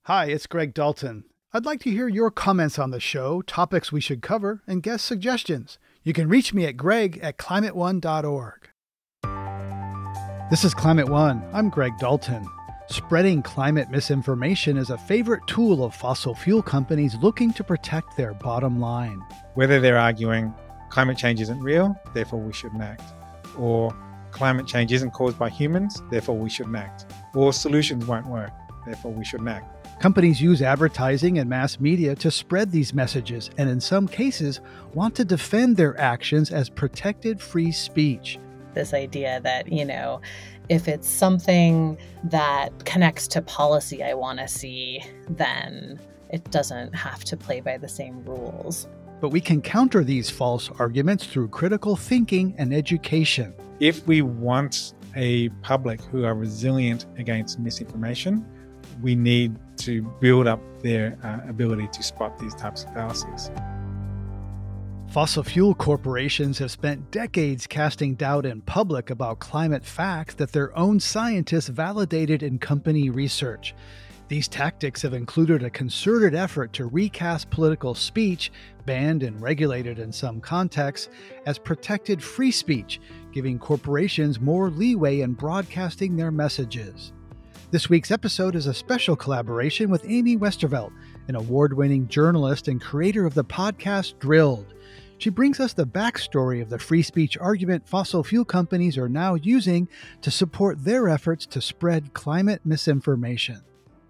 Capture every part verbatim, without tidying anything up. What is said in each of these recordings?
Hi, it's Greg Dalton. I'd like to hear your comments on the show, topics we should cover, and guest suggestions. You can reach me at greg at climate one dot org. This is Climate One. I'm Greg Dalton. Spreading climate misinformation is a favorite tool of fossil fuel companies looking to protect their bottom line. Whether they're arguing climate change isn't real, therefore we shouldn't act, or climate change isn't caused by humans, therefore we shouldn't act, or solutions won't work, therefore we shouldn't act. Companies use advertising and mass media to spread these messages and in some cases want to defend their actions as protected free speech. This idea that, you know, if it's something that connects to policy I want to see, then it doesn't have to play by the same rules. But we can counter these false arguments through critical thinking and education. If we want a public who are resilient against misinformation, we need to build up their uh, ability to spot these types of fallacies. Fossil fuel corporations have spent decades casting doubt in public about climate facts that their own scientists validated in company research. These tactics have included a concerted effort to recast political speech, banned and regulated in some contexts, as protected free speech, giving corporations more leeway in broadcasting their messages. This week's episode is a special collaboration with Amy Westervelt, an award-winning journalist and creator of the podcast Drilled. She brings us the backstory of the free speech argument fossil fuel companies are now using to support their efforts to spread climate misinformation.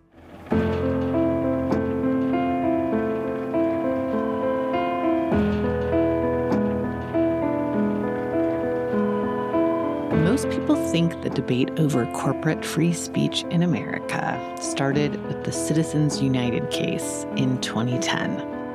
Most people think the debate over corporate free speech in America started with the Citizens United case in twenty ten.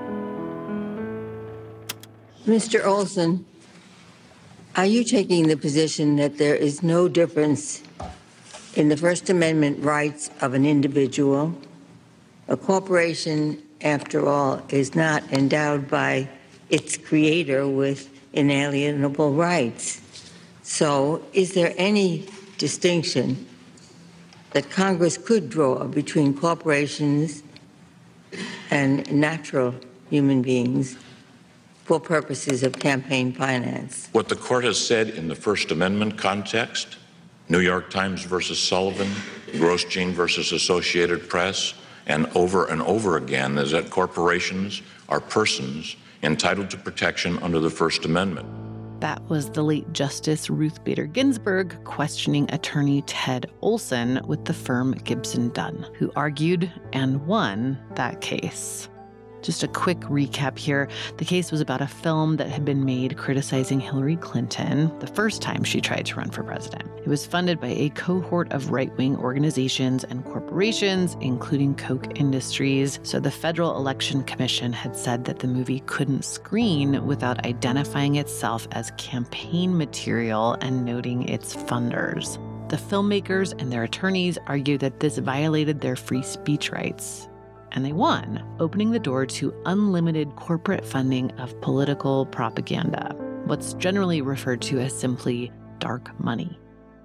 Mister Olson, are you taking the position that there is no difference in the First Amendment rights of an individual? A corporation, after all, is not endowed by its creator with inalienable rights. So, is there any distinction that Congress could draw between corporations and natural human beings for purposes of campaign finance? What the court has said in the First Amendment context, New York Times versus Sullivan, Grosjean versus Associated Press, and over and over again, is that corporations are persons entitled to protection under the First Amendment. That was the late Justice Ruth Bader Ginsburg questioning attorney Ted Olson with the firm Gibson Dunn, who argued and won that case. Just a quick recap here. The case was about a film that had been made criticizing Hillary Clinton the first time she tried to run for president. It was funded by a cohort of right-wing organizations and corporations, including Koch Industries. So the Federal Election Commission had said that the movie couldn't screen without identifying itself as campaign material and noting its funders. The filmmakers and their attorneys argued that this violated their free speech rights. And they won, opening the door to unlimited corporate funding of political propaganda, what's generally referred to as simply dark money.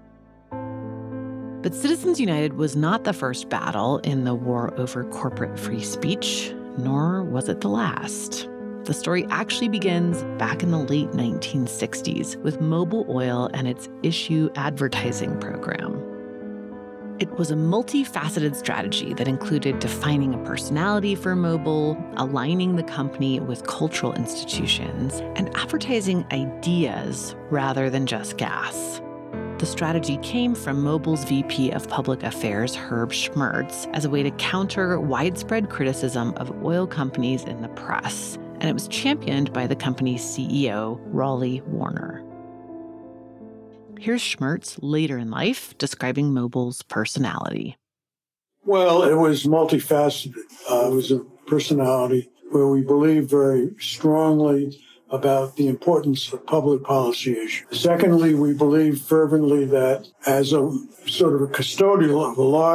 But Citizens United was not the first battle in the war over corporate free speech, nor was it the last. The story actually begins back in the late nineteen sixties with Mobil Oil and its issue advertising program. It was a multifaceted strategy that included defining a personality for Mobil, aligning the company with cultural institutions, and advertising ideas rather than just gas. The strategy came from Mobil's V P of Public Affairs, Herb Schmertz, as a way to counter widespread criticism of oil companies in the press, and it was championed by the company's C E O, Raleigh Warner. Here's Schmertz later in life describing Mobil's personality. Well, it was multifaceted. Uh, it was a personality where we believed very strongly about the importance of public policy issues. Secondly, we believed fervently that as a sort of a custodial of a large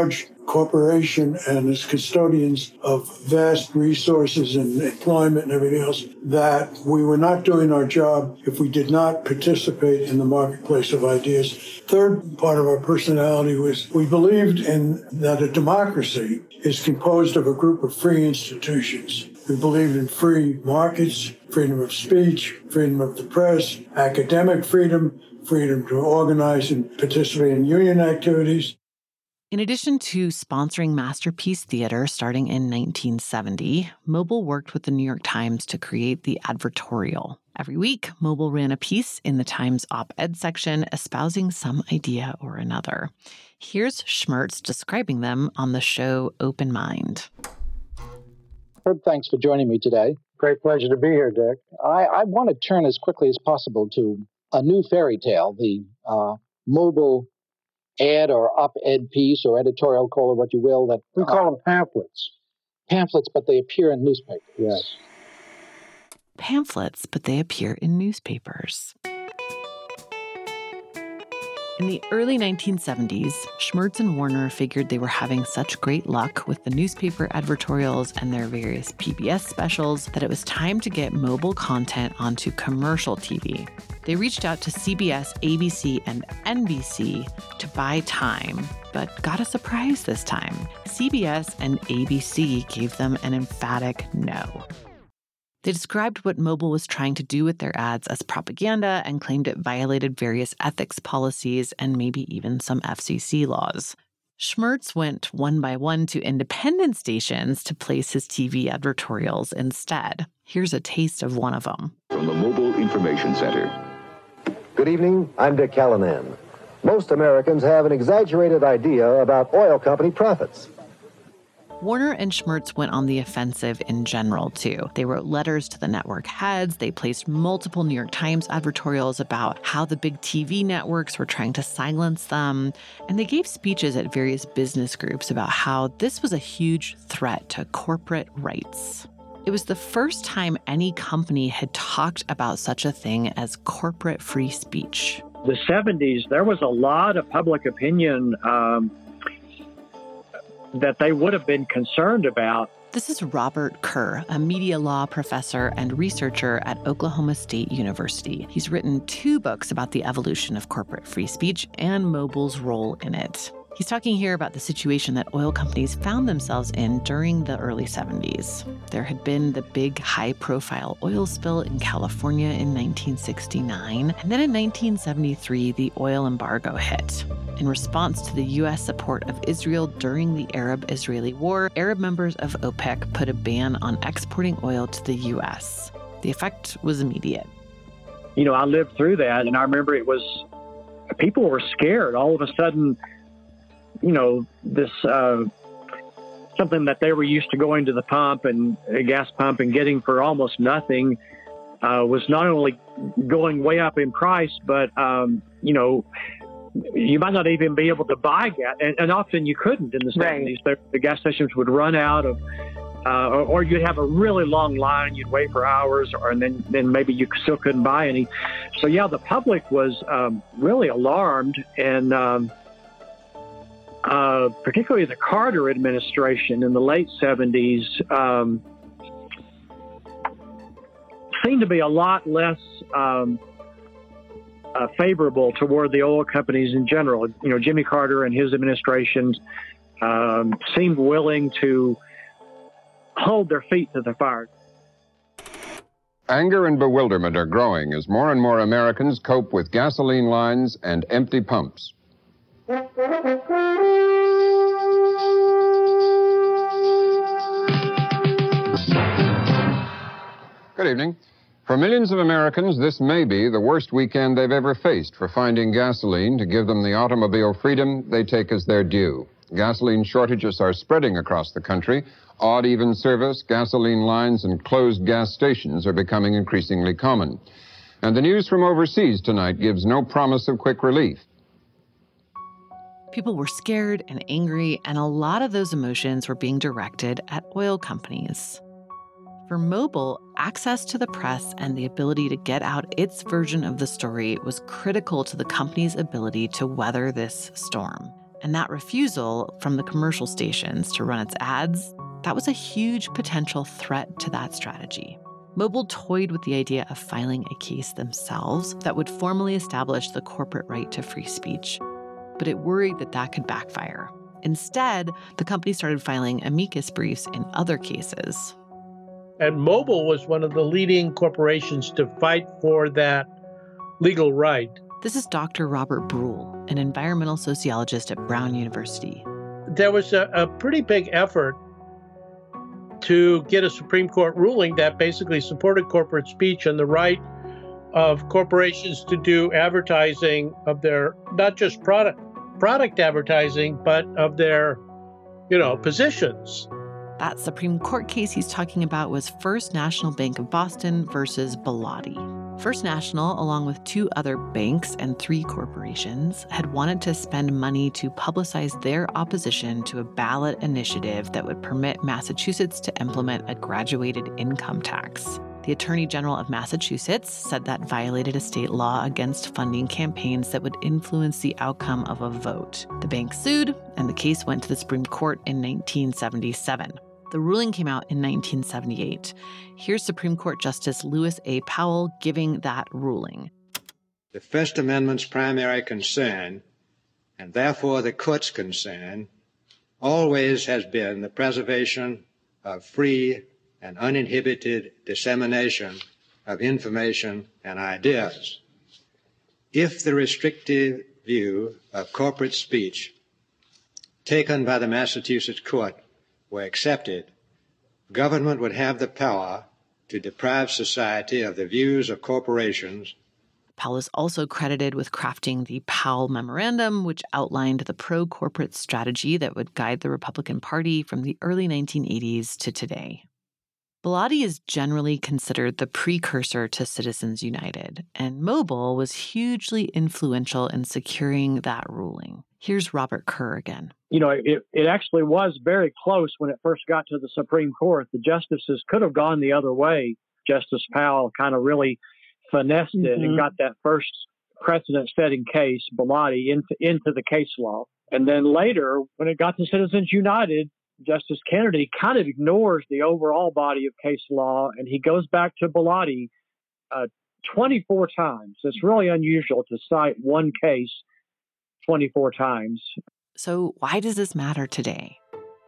corporation and as custodians of vast resources and employment and everything else, that we were not doing our job if we did not participate in the marketplace of ideas. Third part of our personality was we believed in that a democracy is composed of a group of free institutions. We believed in free markets, freedom of speech, freedom of the press, academic freedom, freedom to organize and participate in union activities. In addition to sponsoring Masterpiece Theater starting in nineteen seventy, Mobil worked with the New York Times to create the advertorial. Every week, Mobil ran a piece in the Times op-ed section espousing some idea or another. Here's Schmertz describing them on the show Open Mind. Herb, thanks for joining me today. Great pleasure to be here, Dick. I, I want to turn as quickly as possible to a new fairy tale, the uh, Mobil ad or op-ed piece or editorial, call it what you will. That We call uh, them pamphlets. Pamphlets, but they appear in newspapers. Yes. Pamphlets, but they appear in newspapers. In the early nineteen seventies, Schmertz and Warner figured they were having such great luck with the newspaper advertorials and their various P B S specials that it was time to get Mobil content onto commercial T V. They reached out to C B S, A B C, and N B C to buy time, but got a surprise this time. C B S and A B C gave them an emphatic no. They described what Mobil was trying to do with their ads as propaganda and claimed it violated various ethics policies and maybe even some F C C laws. Schmertz went one by one to independent stations to place his T V advertorials instead. Here's a taste of one of them. From the Mobil Information Center. Good evening, I'm Dick Callanan. Most Americans have an exaggerated idea about oil company profits. Warner and Schmertz went on the offensive in general, too. They wrote letters to the network heads. They placed multiple New York Times advertorials about how the big T V networks were trying to silence them. And they gave speeches at various business groups about how this was a huge threat to corporate rights. It was the first time any company had talked about such a thing as corporate free speech. The seventies, there was a lot of public opinion um, that they would have been concerned about. This is Robert Kerr, a media law professor and researcher at Oklahoma State University. He's written two books about the evolution of corporate free speech and Mobil's role in it. He's talking here about the situation that oil companies found themselves in during the early seventies. There had been the big high-profile oil spill in California in nineteen sixty-nine, and then in nineteen seventy-three, the oil embargo hit. In response to the U S support of Israel during the Arab-Israeli War, Arab members of OPEC put a ban on exporting oil to the U S. The effect was immediate. You know, I lived through that, and I remember it was, people were scared. All of a sudden, you know, this uh, something that they were used to going to the pump and a gas pump and getting for almost nothing uh, was not only going way up in price, but, um, you know, you might not even be able to buy gas. And, and often you couldn't in the seventies. Right. The, the gas stations would run out of, uh, or, or you'd have a really long line. You'd wait for hours, or and then, then maybe you still couldn't buy any. So, yeah, the public was um, really alarmed. And, um, Uh, particularly the Carter administration in the late seventies, um, seemed to be a lot less um, uh, favorable toward the oil companies in general. You know, Jimmy Carter and his administration um, seemed willing to hold their feet to the fire. Anger and bewilderment are growing as more and more Americans cope with gasoline lines and empty pumps. Good evening. For millions of Americans, this may be the worst weekend they've ever faced for finding gasoline to give them the automobile freedom they take as their due. Gasoline shortages are spreading across the country. Odd even service, gasoline lines, and closed gas stations are becoming increasingly common. And the news from overseas tonight gives no promise of quick relief. People were scared and angry, and a lot of those emotions were being directed at oil companies. For Mobil, access to the press and the ability to get out its version of the story was critical to the company's ability to weather this storm. And that refusal from the commercial stations to run its ads, that was a huge potential threat to that strategy. Mobil toyed with the idea of filing a case themselves that would formally establish the corporate right to free speech, but it worried that that could backfire. Instead, the company started filing amicus briefs in other cases. And Mobil was one of the leading corporations to fight for that legal right. This is Doctor Robert Bruhl, an environmental sociologist at Brown University. There was a, a pretty big effort to get a Supreme Court ruling that basically supported corporate speech and the right of corporations to do advertising of their, not just product product advertising, but of their, you know, positions. That Supreme Court case he's talking about was First National Bank of Boston versus Bellotti. First National, along with two other banks and three corporations, had wanted to spend money to publicize their opposition to a ballot initiative that would permit Massachusetts to implement a graduated income tax. The Attorney General of Massachusetts said that violated a state law against funding campaigns that would influence the outcome of a vote. The bank sued, and the case went to the Supreme Court in nineteen seventy-seven. The ruling came out in nineteen seventy-eight. Here's Supreme Court Justice Lewis A. Powell giving that ruling. The First Amendment's primary concern, and therefore the court's concern, always has been the preservation of free and uninhibited dissemination of information and ideas. If the restrictive view of corporate speech taken by the Massachusetts court were accepted, government would have the power to deprive society of the views of corporations. Powell is also credited with crafting the Powell Memorandum, which outlined the pro-corporate strategy that would guide the Republican Party from the early nineteen eighties to today. Bellotti is generally considered the precursor to Citizens United, and Mobil was hugely influential in securing that ruling. Here's Robert Kerr again. You know, it, it actually was very close when it first got to the Supreme Court. The justices could have gone the other way. Justice Powell kind of really finessed it mm-hmm. and got that first precedent-setting case, Bellotti, into, into the case law. And then later, when it got to Citizens United, Justice Kennedy kind of ignores the overall body of case law, and he goes back to Bellotti uh, twenty-four times. It's really unusual to cite one case twenty-four times. So why does this matter today?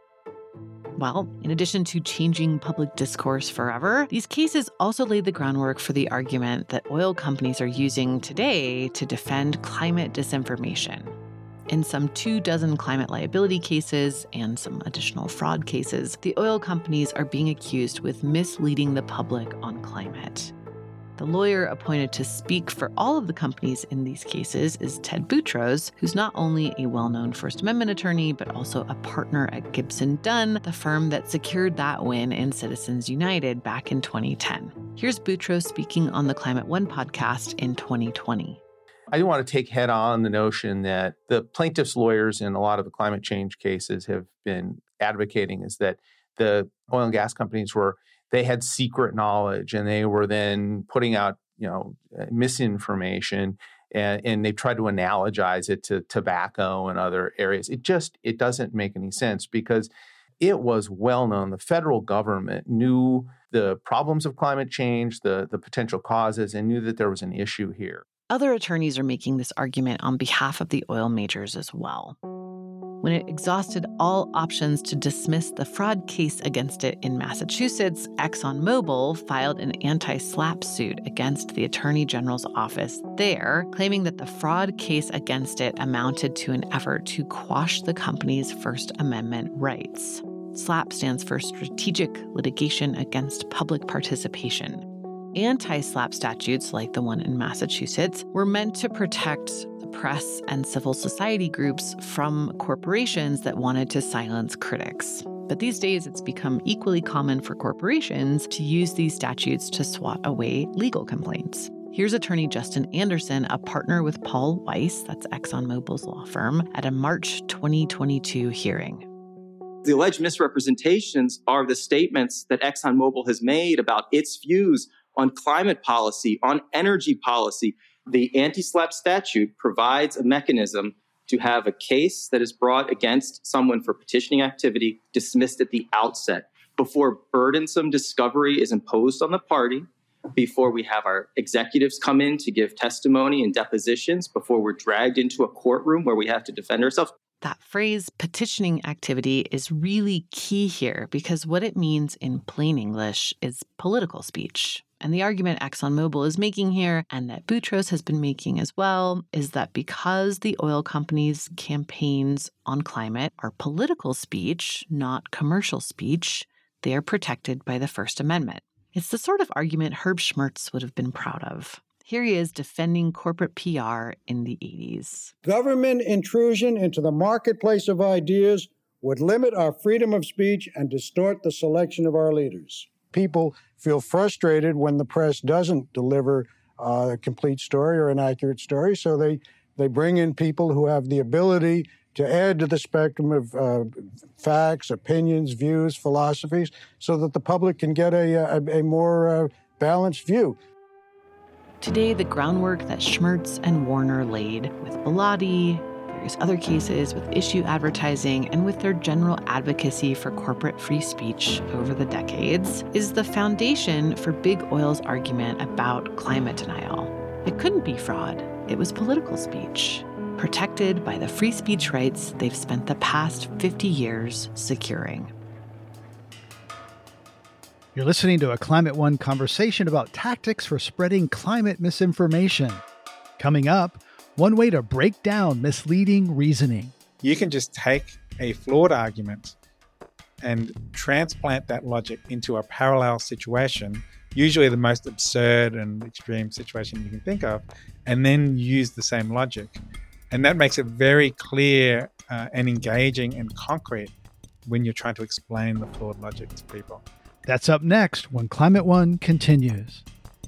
Well, in addition to changing public discourse forever, these cases also laid the groundwork for the argument that oil companies are using today to defend climate disinformation. In some two dozen climate liability cases and some additional fraud cases, the oil companies are being accused with misleading the public on climate. The lawyer appointed to speak for all of the companies in these cases is Ted Boutros, who's not only a well-known First Amendment attorney, but also a partner at Gibson Dunn, the firm that secured that win in Citizens United back in twenty ten. Here's Boutros speaking on the Climate One podcast in twenty twenty. I want to take head on the notion that the plaintiffs' lawyers in a lot of the climate change cases have been advocating is that the oil and gas companies were, they had secret knowledge and they were then putting out, you know, misinformation and, and they tried to analogize it to tobacco and other areas. It just, it doesn't make any sense because it was well known. The federal government knew the problems of climate change, the, the potential causes, and knew that there was an issue here. Other attorneys are making this argument on behalf of the oil majors as well. When it exhausted all options to dismiss the fraud case against it in Massachusetts, ExxonMobil filed an anti-SLAPP suit against the Attorney General's office there, claiming that the fraud case against it amounted to an effort to quash the company's First Amendment rights. SLAPP stands for Strategic Litigation Against Public Participation. Anti-SLAPP statutes, like the one in Massachusetts, were meant to protect the press and civil society groups from corporations that wanted to silence critics. But these days, it's become equally common for corporations to use these statutes to swat away legal complaints. Here's attorney Justin Anderson, a partner with Paul Weiss, that's ExxonMobil's law firm, at a March twenty twenty-two hearing. The alleged misrepresentations are the statements that ExxonMobil has made about its views on climate policy, on energy policy. The anti-SLAPP statute provides a mechanism to have a case that is brought against someone for petitioning activity dismissed at the outset, before burdensome discovery is imposed on the party, before we have our executives come in to give testimony and depositions, before we're dragged into a courtroom where we have to defend ourselves. That phrase, petitioning activity, is really key here because what it means in plain English is political speech. And the argument ExxonMobil is making here, and that Boutros has been making as well, is that because the oil companies' campaigns on climate are political speech, not commercial speech, they are protected by the First Amendment. It's the sort of argument Herb Schmertz would have been proud of. Here he is defending corporate P R in the eighties. Government intrusion into the marketplace of ideas would limit our freedom of speech and distort the selection of our leaders. People feel frustrated when the press doesn't deliver uh, a complete story or an accurate story, so they, they bring in people who have the ability to add to the spectrum of uh, facts, opinions, views, philosophies, so that the public can get a, a, a more uh, balanced view. Today, the groundwork that Schmertz and Warner laid with Bellotti, various other cases with issue advertising, and with their general advocacy for corporate free speech over the decades, is the foundation for Big Oil's argument about climate denial. It couldn't be fraud. It was political speech, protected by the free speech rights they've spent the past fifty years securing. You're listening to a Climate One conversation about tactics for spreading climate misinformation. Coming up, one way to break down misleading reasoning. You can just take a flawed argument and transplant that logic into a parallel situation, usually the most absurd and extreme situation you can think of, and then use the same logic. And that makes it very clear uh, and engaging and concrete when you're trying to explain the flawed logic to people. That's up next when Climate One continues.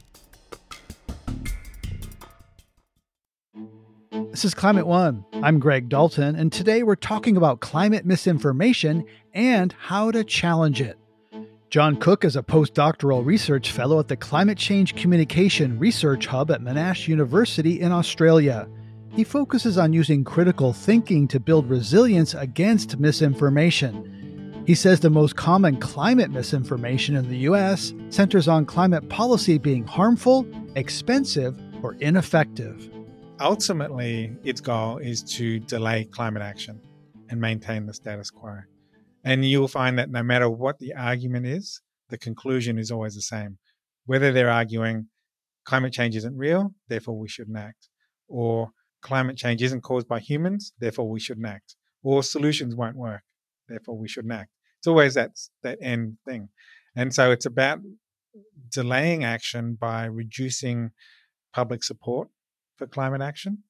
This is Climate One. I'm Greg Dalton, and today we're talking about climate misinformation and how to challenge it. John Cook is a postdoctoral research fellow at the Climate Change Communication Research Hub at Monash University in Australia. He focuses on using critical thinking to build resilience against misinformation. He says the most common climate misinformation in the U S centers on climate policy being harmful, expensive, or ineffective. Ultimately, its goal is to delay climate action and maintain the status quo. And you'll find that no matter what the argument is, the conclusion is always the same. Whether they're arguing climate change isn't real, therefore we shouldn't act, or climate change isn't caused by humans, therefore we shouldn't act, or solutions won't work, therefore we shouldn't act. It's always that, that end thing. And so it's about delaying action by reducing public support for climate action.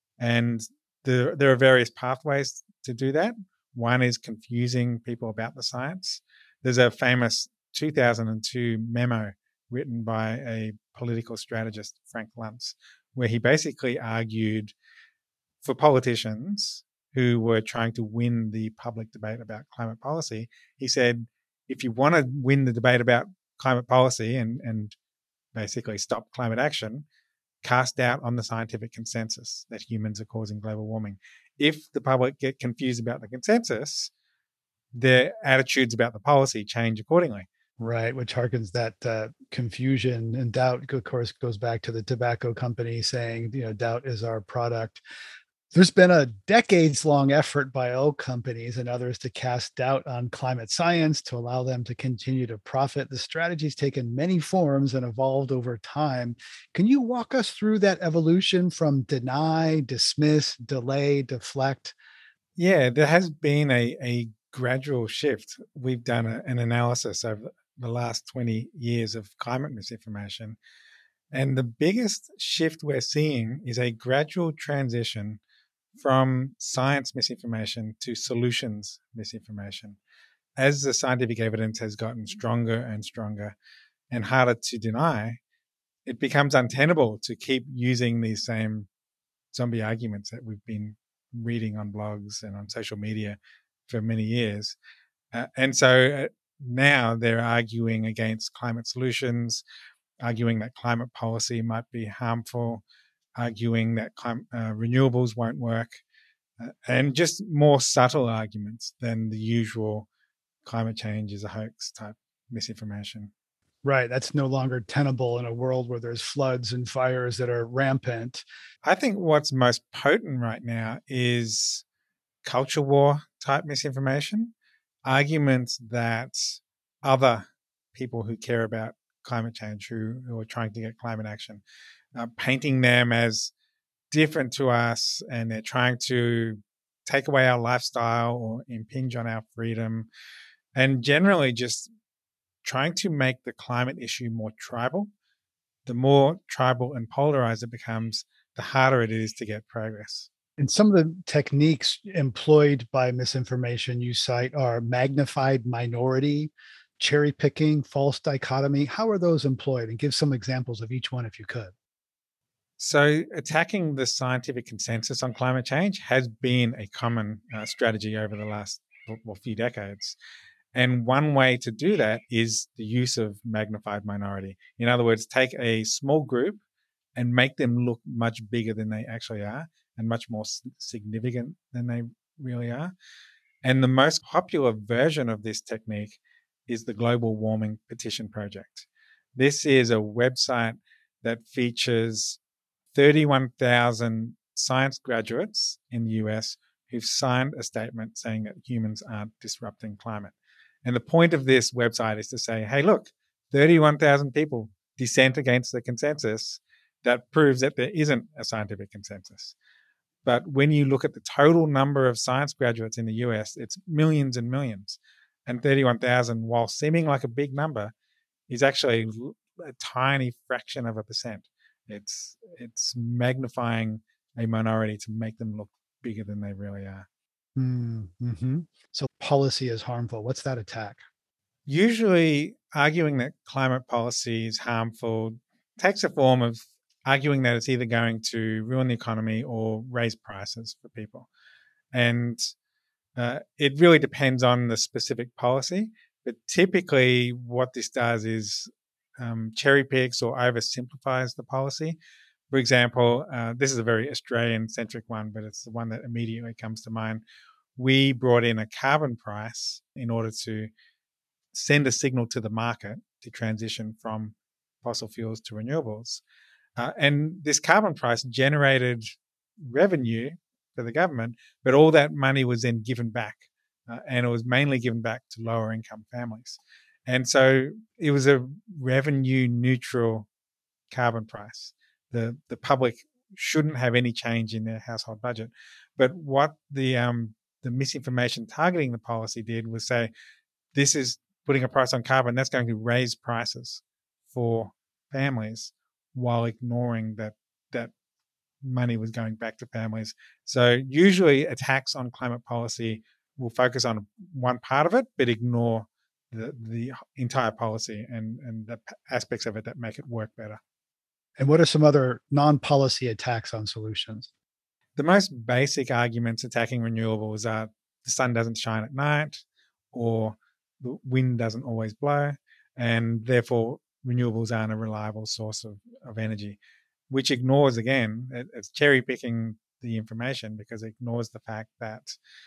And there, there are various pathways to do that. One is confusing people about the science. There's a famous two thousand two memo written by a political strategist, Frank Luntz, where he basically argued for politicians who were trying to win the public debate about climate policy. He said, if you want to win the debate about climate policy and, and basically stop climate action, cast doubt on the scientific consensus that humans are causing global warming. If the public get confused about the consensus, their attitudes about the policy change accordingly. Right, which harkens that uh, confusion and doubt, of course, goes back to the tobacco company saying, you know, doubt is our product. There's been a decades-long effort by oil companies and others to cast doubt on climate science to allow them to continue to profit. The strategy's taken many forms and evolved over time. Can you walk us through that evolution from deny, dismiss, delay, deflect? Yeah, there has been a, a gradual shift. We've done a, an analysis over the last twenty years of climate misinformation. And the biggest shift we're seeing is a gradual transition from science misinformation to solutions misinformation. As the scientific evidence has gotten stronger and stronger and harder to deny, it becomes untenable to keep using these same zombie arguments that we've been reading on blogs and on social media for many years. Uh, and so uh, now they're arguing against climate solutions, arguing that climate policy might be harmful, arguing that clim- uh, renewables won't work, uh, and just more subtle arguments than the usual climate change is a hoax type misinformation. Right. That's no longer tenable in a world where there's floods and fires that are rampant. I think what's most potent right now is culture war type misinformation, arguments that other people who care about climate change, who, who are trying to get climate action, uh, painting them as different to us, and they're trying to take away our lifestyle or impinge on our freedom, and generally just trying to make the climate issue more tribal. The more tribal and polarized it becomes, the harder it is to get progress. And some of the techniques employed by misinformation you cite are magnified minority, cherry picking, false dichotomy. How are those employed? And give some examples of each one if you could. So attacking the scientific consensus on climate change has been a common uh, strategy over the last well, few decades. And one way to do that is the use of magnified minority. In other words, take a small group and make them look much bigger than they actually are and much more significant than they really are. And the most popular version of this technique is the Global Warming Petition Project. This is a website that features thirty-one thousand science graduates in the U S who've signed a statement saying that humans aren't disrupting climate. And the point of this website is to say, hey, look, thirty-one thousand people dissent against the consensus. That proves that there isn't a scientific consensus. But when you look at the total number of science graduates in the U S, it's millions and millions. And thirty-one thousand, while seeming like a big number, is actually a tiny fraction of a percent. It's it's magnifying a minority to make them look bigger than they really are. Mm-hmm. So policy is harmful. What's that attack? Usually arguing that climate policy is harmful takes a form of arguing that it's either going to ruin the economy or raise prices for people. And uh, it really depends on the specific policy. But typically what this does is um, cherry picks or oversimplifies the policy. For example, uh, this is a very Australian-centric one, but it's the one that immediately comes to mind. We brought in a carbon price in order to send a signal to the market to transition from fossil fuels to renewables. Uh, and this carbon price generated revenue for the government, but all that money was then given back. Uh, and it was mainly given back to lower income families. And so it was a revenue neutral carbon price. The the public shouldn't have any change in their household budget. But what the um, the misinformation targeting the policy did was say, this is putting a price on carbon, that's going to raise prices for families while ignoring that that money was going back to families. So usually attacks on climate policy will focus on one part of it, but ignore the, the entire policy and, and the aspects of it that make it work better. And what are some other non-policy attacks on solutions? The most basic arguments attacking renewables are the sun doesn't shine at night, or the wind doesn't always blow, and therefore renewables aren't a reliable source of, of energy, which ignores, again, it, it's cherry picking the information because it ignores the fact that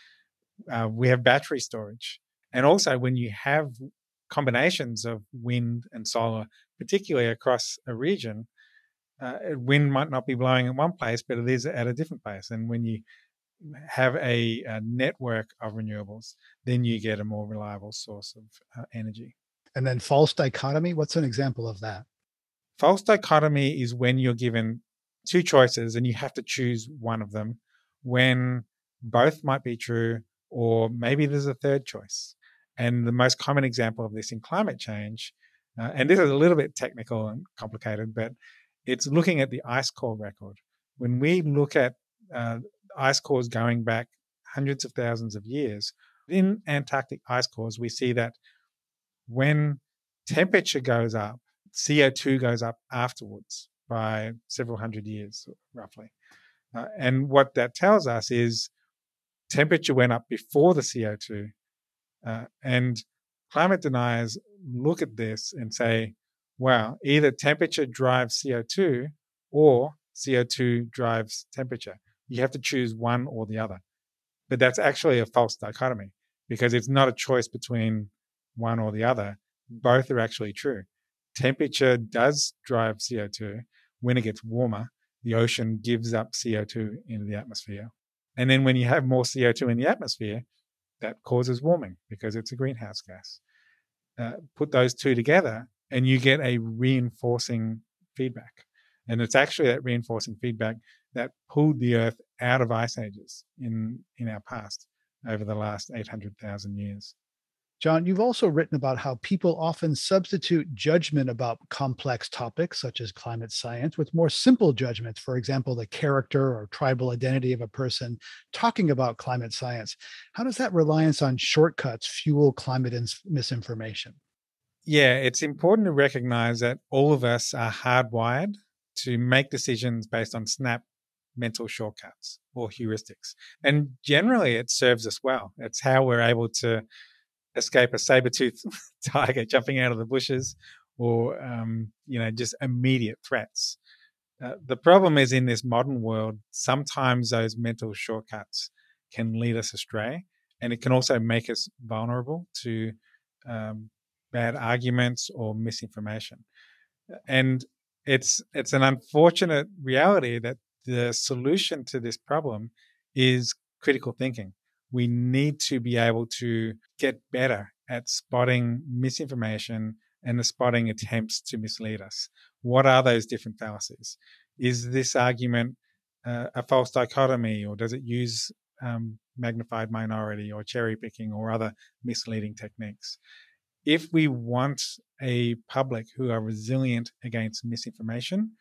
uh, we have battery storage. And also when you have combinations of wind and solar, particularly across a region, uh, wind might not be blowing in one place, but it is at a different place. And when you have a, a network of renewables, then you get a more reliable source of uh, energy. And then false dichotomy, what's an example of that? False dichotomy is when you're given two choices and you have to choose one of them, when both might be true, or maybe there's a third choice. And the most common example of this in climate change, uh, and this is a little bit technical and complicated, but it's looking at the ice core record. When we look at uh, ice cores going back hundreds of thousands of years, in Antarctic ice cores, we see that when temperature goes up, C O two goes up afterwards by several hundred years, roughly. Uh, and what that tells us is temperature went up before the C O two. Uh, and climate deniers look at this and say, wow, either temperature drives C O two or C O two drives temperature. You have to choose one or the other. But that's actually a false dichotomy because it's not a choice between one or the other. Both are actually true. Temperature does drive C O two. When it gets warmer, the ocean gives up C O two into the atmosphere. And then when you have more C O two in the atmosphere, that causes warming because it's a greenhouse gas. Uh, put those two together and you get a reinforcing feedback. And it's actually that reinforcing feedback that pulled the Earth out of ice ages in, in our past over the last eight hundred thousand years. John, you've also written about how people often substitute judgment about complex topics, such as climate science, with more simple judgments. For example, the character or tribal identity of a person talking about climate science. How does that reliance on shortcuts fuel climate ins- misinformation? Yeah, it's important to recognize that all of us are hardwired to make decisions based on snap mental shortcuts or heuristics. And generally, it serves us well. It's how we're able to escape a saber-toothed tiger jumping out of the bushes or, um, you know, just immediate threats. Uh, the problem is in this modern world, sometimes those mental shortcuts can lead us astray, and it can also make us vulnerable to um, bad arguments or misinformation. And it's it's an unfortunate reality that the solution to this problem is critical thinking. We need to be able to get better at spotting misinformation and the spotting attempts to mislead us. What are those different fallacies? Is this argument uh, a false dichotomy, or does it use um, magnified minority or cherry picking or other misleading techniques? If we want a public who are resilient against misinformation,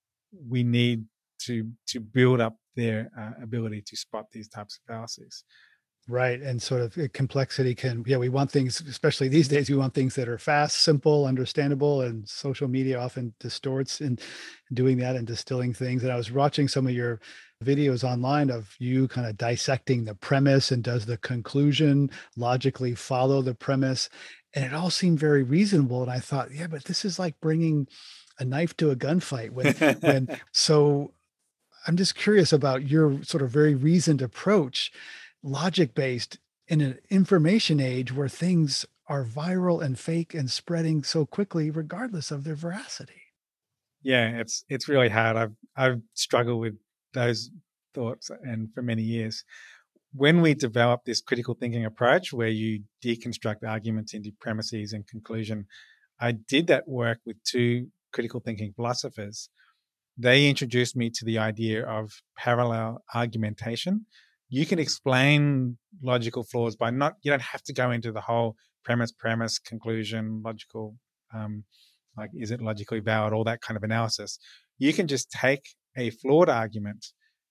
we need to to build up their uh, ability to spot these types of fallacies. Right. And sort of complexity can, yeah, we want things, especially these days, we want things that are fast, simple, understandable, and social media often distorts in doing that and distilling things. And I was watching some of your videos online of you kind of dissecting the premise and does the conclusion logically follow the premise. And it all seemed very reasonable. And I thought, yeah, but this is like bringing a knife to a gunfight. When, when, so I'm just curious about your sort of very reasoned approach, logic-based in an information age where things are viral and fake and spreading so quickly, regardless of their veracity. Yeah, it's it's really hard. I've I've struggled with those thoughts and for many years. When we develop this critical thinking approach where you deconstruct arguments into premises and conclusion, I did that work with two critical thinking philosophers. They introduced me to the idea of parallel argumentation. You can explain logical flaws by not, you don't have to go into the whole premise, premise, conclusion, logical, um, like, is it logically valid, all that kind of analysis. You can just take a flawed argument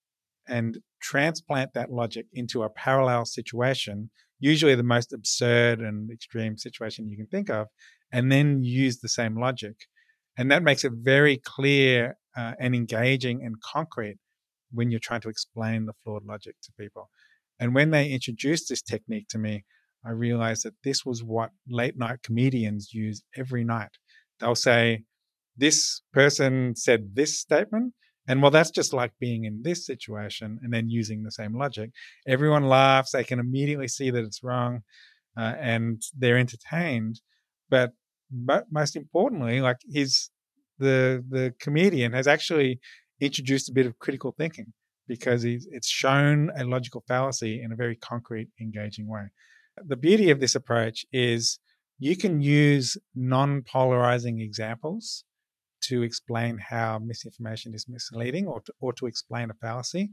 and transplant that logic into a parallel situation, usually the most absurd and extreme situation you can think of, and then use the same logic. And that makes it very clear uh, and engaging and concrete when you're trying to explain the flawed logic to people. And when they introduced this technique to me, I realized that this was what late night comedians use every night. They'll say, this person said this statement, and well, that's just like being in this situation, and then using the same logic. Everyone laughs, they can immediately see that it's wrong, uh, and they're entertained. But, but most importantly, like his, the the comedian has actually introduced a bit of critical thinking because he's, it's shown a logical fallacy in a very concrete, engaging way. The beauty of this approach is you can use non-polarizing examples to explain how misinformation is misleading or to, or to explain a fallacy.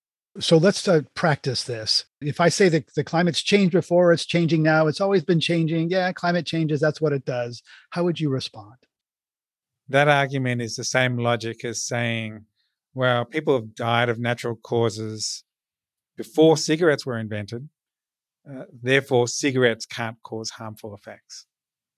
So let's uh, practice this. If I say that the climate's changed before, it's changing now, it's always been changing. Yeah, climate changes, that's what it does. How would you respond? That argument is the same logic as saying, well, people have died of natural causes before cigarettes were invented. Uh, therefore, cigarettes can't cause harmful effects.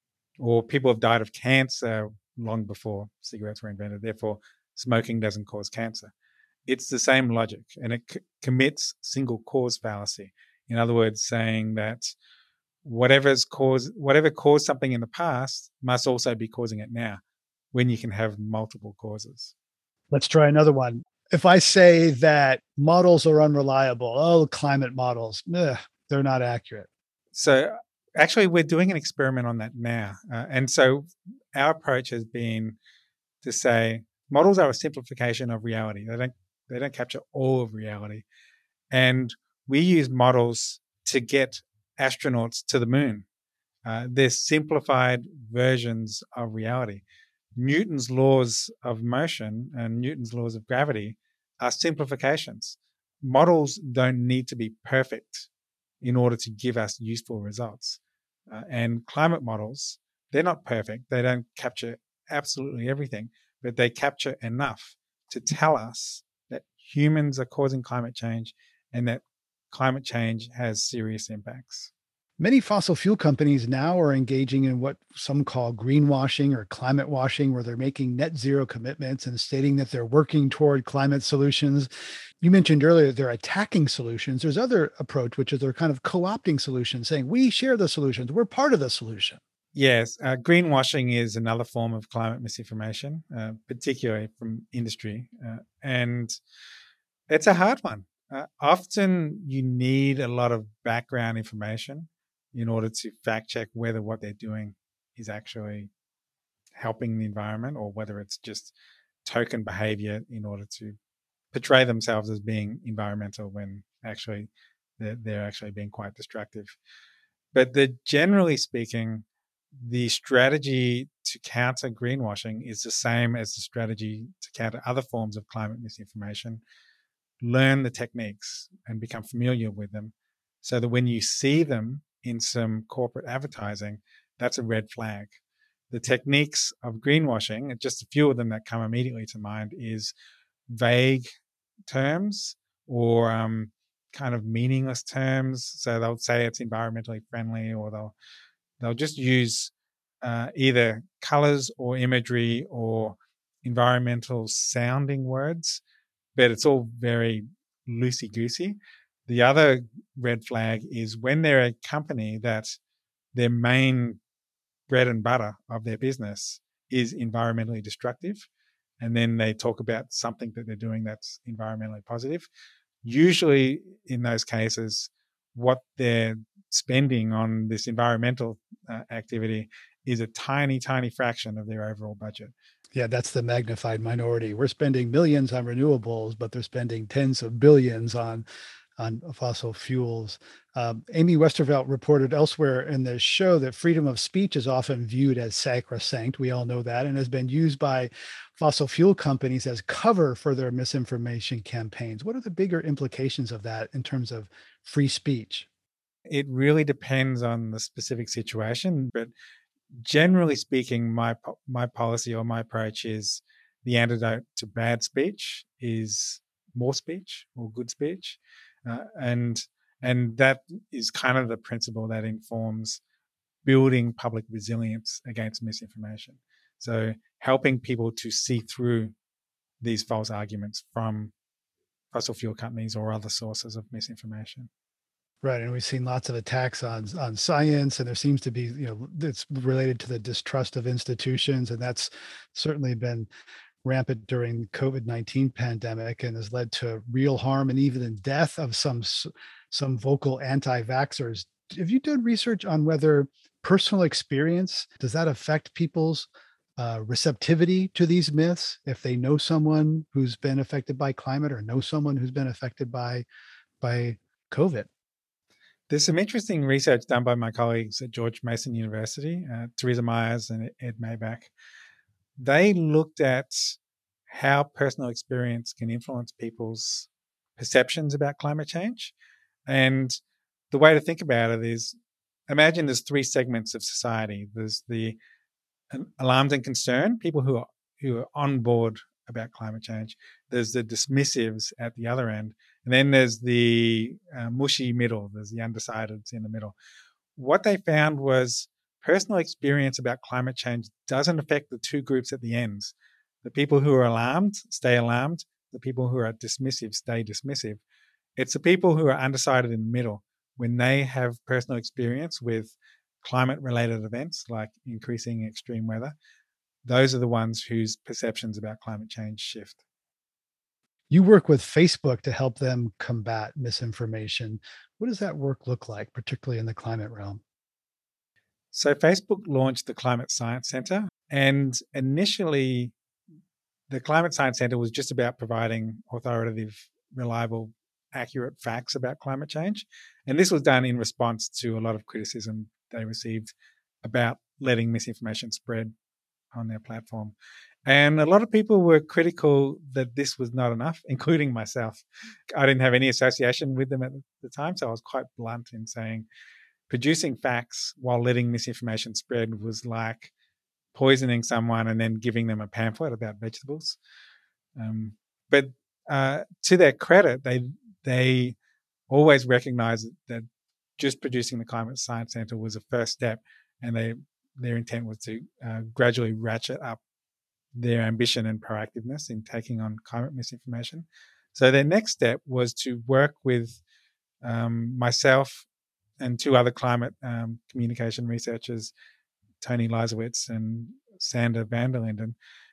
Or people have died of cancer long before cigarettes were invented. Therefore, smoking doesn't cause cancer. It's the same logic, and it c- commits single cause fallacy. In other words, saying that whatever's caused, whatever caused something in the past must also be causing it now, when you can have multiple causes. Let's try another one. if I say that models are unreliable, oh, climate models, ugh, they're not accurate. So actually, we're doing an experiment on that now. Uh, and so our approach has been to say models are a simplification of reality. They don't, they don't capture all of reality. And we use models to get astronauts to the moon. Uh, they're simplified versions of reality. Newton's laws of motion and Newton's laws of gravity are simplifications. Models don't need to be perfect in order to give us useful results. Uh, and climate models, they're not perfect. They don't capture absolutely everything, but they capture enough to tell us that humans are causing climate change and that climate change has serious impacts. Many fossil fuel companies now are engaging in what some call greenwashing or climate washing, where they're making net zero commitments and stating that they're working toward climate solutions. You mentioned earlier they're attacking solutions. There's other approach, which is they're kind of co-opting solutions, saying we share the solutions, we're part of the solution. Yes, uh, greenwashing is another form of climate misinformation, uh, particularly from industry. Uh, and it's a hard one. Uh, often you need a lot of background information in order to fact check whether what they're doing is actually helping the environment or whether it's just token behavior in order to portray themselves as being environmental when actually they're, they're actually being quite destructive. But the, generally speaking, the strategy to counter greenwashing is the same as the strategy to counter other forms of climate misinformation. Learn the techniques and become familiar with them so that when you see them in some corporate advertising, that's a red flag. The techniques of greenwashing, just a few of them that come immediately to mind, is vague terms or um, kind of meaningless terms. So they'll say it's environmentally friendly, or they'll they'll just use uh, either colors or imagery or environmental sounding words, but it's all very loosey-goosey. The other red flag is when they're a company that their main bread and butter of their business is environmentally destructive, and then they talk about something that they're doing that's environmentally positive. Usually in those cases, what they're spending on this environmental uh, activity is a tiny, tiny fraction of their overall budget. Yeah, that's the magnified minority. We're spending millions on renewables, but they're spending tens of billions on on fossil fuels. Um, Amy Westervelt reported elsewhere in the show that freedom of speech is often viewed as sacrosanct. We all know that, and has been used by fossil fuel companies as cover for their misinformation campaigns. What are the bigger implications of that in terms of free speech? It really depends on the specific situation, but generally speaking, my my policy or my approach is the antidote to bad speech is more speech or good speech. Uh, and and that is kind of the principle that informs building public resilience against misinformation. So helping people to see through these false arguments from fossil fuel companies or other sources of misinformation. Right, and we've seen lots of attacks on on science, and there seems to be, you know, it's related to the distrust of institutions, and that's certainly been rampant during the COVID nineteen pandemic and has led to real harm and even the death of some some vocal anti-vaxxers. Have you done research on whether personal experience, does that affect people's uh, receptivity to these myths? If they know someone who's been affected by climate or know someone who's been affected by by COVID? There's some interesting research done by my colleagues at George Mason University, uh, Theresa Myers and Ed Maybach. They looked at how personal experience can influence people's perceptions about climate change. And the way to think about it is, imagine there's three segments of society. There's the alarmed and concerned, people who are, who are on board about climate change. There's the dismissives at the other end. And then there's the uh, mushy middle. There's the undecideds in the middle. What they found was personal experience about climate change doesn't affect the two groups at the ends. The people who are alarmed stay alarmed. The people who are dismissive stay dismissive. It's the people who are undecided in the middle. When they have personal experience with climate-related events like increasing extreme weather, those are the ones whose perceptions about climate change shift. You work with Facebook to help them combat misinformation. What does that work look like, particularly in the climate realm? So Facebook launched the Climate Science Center, and initially the Climate Science Center was just about providing authoritative, reliable, accurate facts about climate change. And this was done in response to a lot of criticism they received about letting misinformation spread on their platform. And a lot of people were critical that this was not enough, including myself. I didn't have any association with them at the time, so I was quite blunt in saying producing facts while letting misinformation spread was like poisoning someone and then giving them a pamphlet about vegetables. Um, but uh, to their credit, they they always recognized that just producing the Climate Science Center was a first step, and they their intent was to uh, gradually ratchet up their ambition and proactiveness in taking on climate misinformation. So their next step was to work with um, myself and two other climate um, communication researchers, Tony Leisowitz and Sander van der Linden.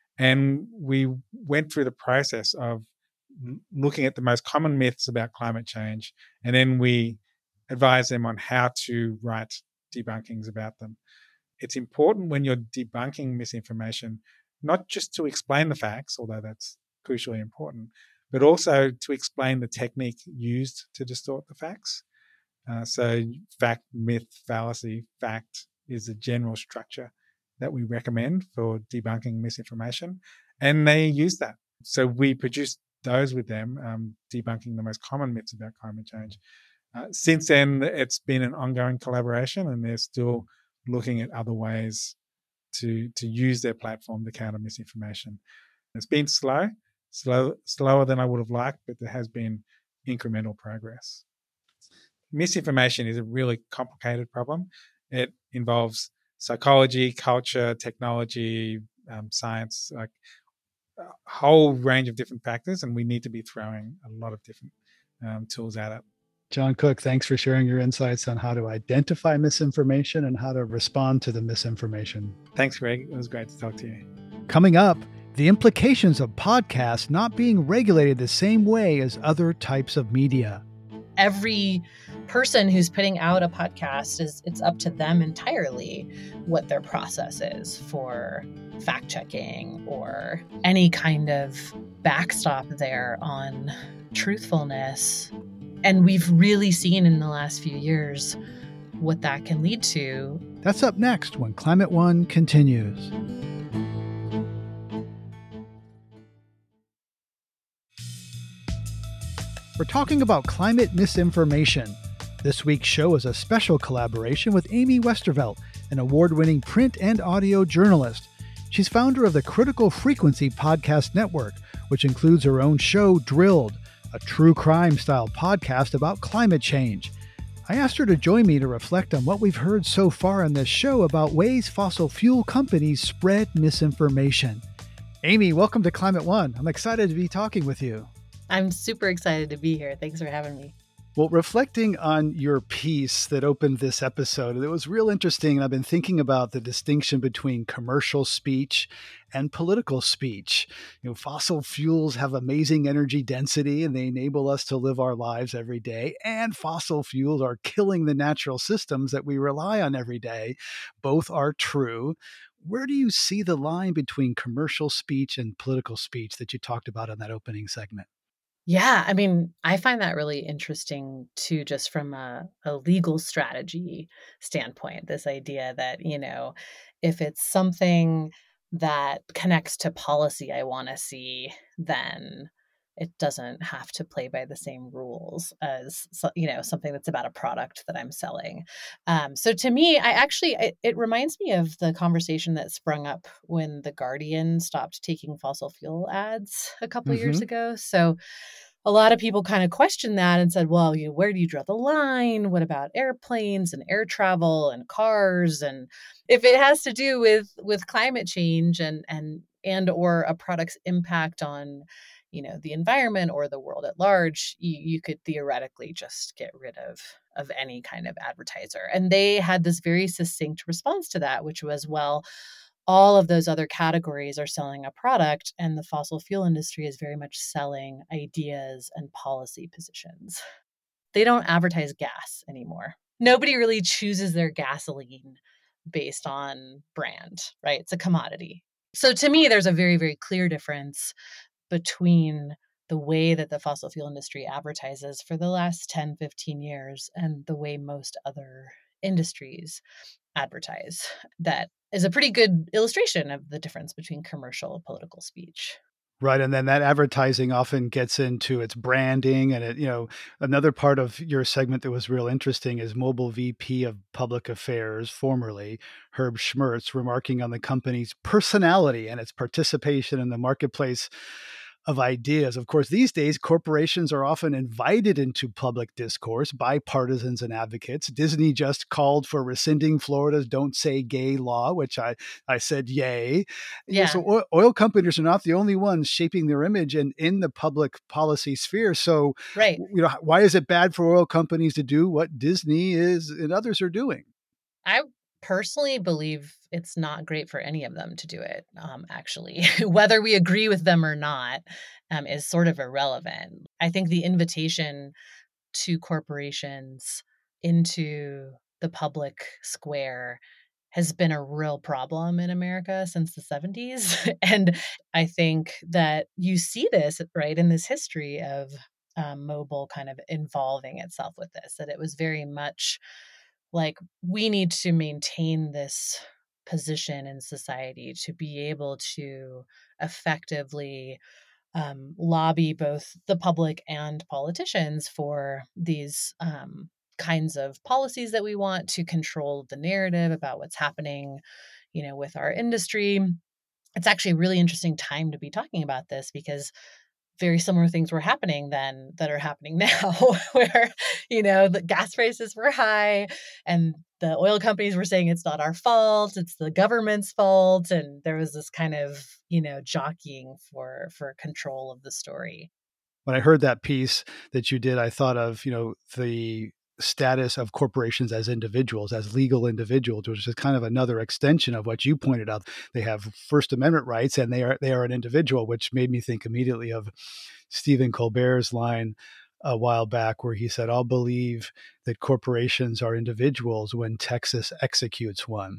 And we went through the process of looking at the most common myths about climate change, and then we advised them on how to write debunkings about them. It's important when you're debunking misinformation, not just to explain the facts, although that's crucially important, but also to explain the technique used to distort the facts. Uh, so fact, myth, fallacy, fact is a general structure that we recommend for debunking misinformation. And they use that. So we produced those with them, um, debunking the most common myths about climate change. Uh, since then, it's been an ongoing collaboration, and they're still looking at other ways to to use their platform to counter misinformation. It's been slow, slow, slower than I would have liked, but there has been incremental progress. Misinformation is a really complicated problem. It involves psychology, culture, technology, um, science, like a whole range of different factors, and we need to be throwing a lot of different um, tools at it. John Cook, thanks for sharing your insights on how to identify misinformation and how to respond to the misinformation. Thanks, Greg. It was great to talk to you. Coming up, the implications of podcasts not being regulated the same way as other types of media. Every person who's putting out a podcast, is it's up to them entirely what their process is for fact checking or any kind of backstop there on truthfulness. And we've really seen in the last few years what that can lead to. That's up next when Climate One continues. We're talking about climate misinformation. This week's show is a special collaboration with Amy Westervelt, an award-winning print and audio journalist. She's founder of the Critical Frequency Podcast Network, which includes her own show, Drilled, a true crime-style podcast about climate change. I asked her to join me to reflect on what we've heard so far in this show about ways fossil fuel companies spread misinformation. Amy, welcome to Climate One. I'm excited to be talking with you. I'm super excited to be here. Thanks for having me. Well, reflecting on your piece that opened this episode, it was real interesting. I've been thinking about the distinction between commercial speech and political speech. You know, fossil fuels have amazing energy density and they enable us to live our lives every day. And fossil fuels are killing the natural systems that we rely on every day. Both are true. Where do you see the line between commercial speech and political speech that you talked about in that opening segment? Yeah, I mean, I find that really interesting too, just from a, a legal strategy standpoint. This idea that, you know, if it's something that connects to policy I want to see, then it doesn't have to play by the same rules as, you know, something that's about a product that I'm selling. Um, so to me, I actually, it, it reminds me of the conversation that sprung up when The Guardian stopped taking fossil fuel ads a couple mm-hmm. years ago. So a lot of people kind of questioned that and said, well, you know, where do you draw the line? What about airplanes and air travel and cars? And if it has to do with, with climate change and, and, and, or a product's impact on, you know, the environment or the world at large, you, you could theoretically just get rid of, of any kind of advertiser. And they had this very succinct response to that, which was, well, all of those other categories are selling a product, and the fossil fuel industry is very much selling ideas and policy positions. They don't advertise gas anymore. Nobody really chooses their gasoline based on brand, right? It's a commodity. So to me, there's a very, very clear difference between the way that the fossil fuel industry advertises for the last ten, fifteen years and the way most other industries advertise. That is a pretty good illustration of the difference between commercial and political speech. Right. And then that advertising often gets into its branding. And it, you know, another part of your segment that was real interesting is Mobil V P of Public Affairs, formerly Herb Schmertz, remarking on the company's personality and its participation in the marketplace of ideas. Of course, these days, corporations are often invited into public discourse by partisans and advocates. Disney just called for rescinding Florida's Don't Say Gay law, which I, I said, yay. Yeah. So oil, oil companies are not the only ones shaping their image and in the public policy sphere. So, right. you know, why is it bad for oil companies to do what Disney is and others are doing? I personally believe it's not great for any of them to do it, um, actually. Whether we agree with them or not um, is sort of irrelevant. I think the invitation to corporations into the public square has been a real problem in America since the seventies. And I think that you see this, right, in this history of um, Mobil kind of involving itself with this, that it was very much like, we need to maintain this position in society to be able to effectively um, lobby both the public and politicians for these um, kinds of policies that we want to control the narrative about what's happening, you know, with our industry. It's actually a really interesting time to be talking about this because very similar things were happening then that are happening now, where, you know, the gas prices were high and the oil companies were saying it's not our fault, it's the government's fault. And there was this kind of, you know, jockeying for for control of the story. When I heard that piece that you did, I thought of, you know, the status of corporations as individuals, as legal individuals, which is kind of another extension of what you pointed out. They have First Amendment rights and they are they are an individual, which made me think immediately of Stephen Colbert's line a while back where he said, "I'll believe that corporations are individuals when Texas executes one."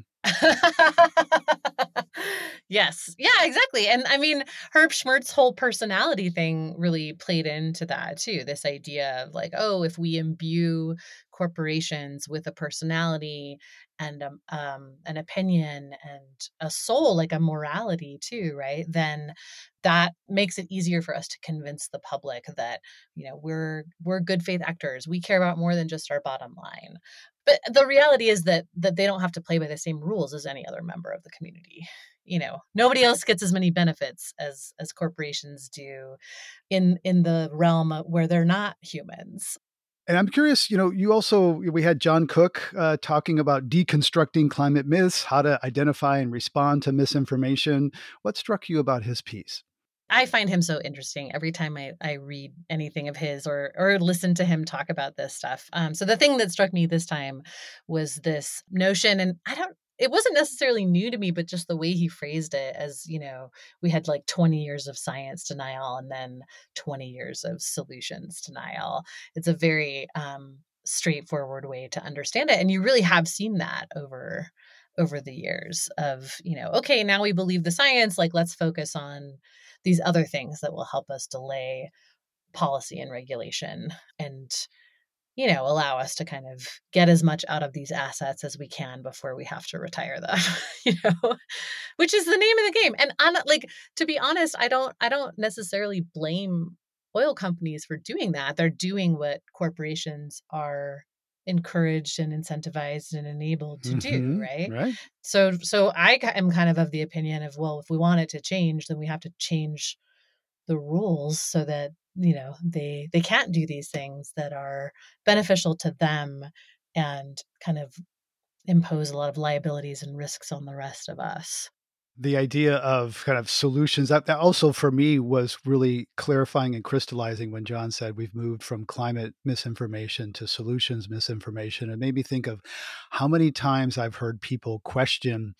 Yes. Yeah, exactly. And I mean, Herb Schmertz's whole personality thing really played into that too. This idea of like, oh, if we imbue corporations with a personality and um, um, an opinion and a soul, like a morality too, right? Then that makes it easier for us to convince the public that, you know, we're we're good faith actors. We care about more than just our bottom line. But the reality is that that they don't have to play by the same rules as any other member of the community. You know, nobody else gets as many benefits as as corporations do in in the realm where they're not humans. And I'm curious, you know, you also, we had John Cook uh, talking about deconstructing climate myths, how to identify and respond to misinformation. What struck you about his piece? I find him so interesting every time I, I read anything of his or or listen to him talk about this stuff. Um, so the thing that struck me this time was this notion, and I don't, it wasn't necessarily new to me, but just the way he phrased it as, you know, we had like twenty years of science denial and then twenty years of solutions denial. It's a very um, straightforward way to understand it. And you really have seen that over over the years of, you know, okay, now we believe the science, like let's focus on these other things that will help us delay policy and regulation and, you know, allow us to kind of get as much out of these assets as we can before we have to retire them, you know, which is the name of the game. And on, like, to be honest, I don't, I don't necessarily blame oil companies for doing that. They're doing what corporations are encouraged and incentivized and enabled to Mm-hmm, do, right? right. So, so I am kind of of the opinion of, well, if we want it to change, then we have to change the rules so that, you know, they they can't do these things that are beneficial to them and kind of impose a lot of liabilities and risks on the rest of us. The idea of kind of solutions that, that also for me was really clarifying and crystallizing when John said we've moved from climate misinformation to solutions misinformation. It made me think of how many times I've heard people question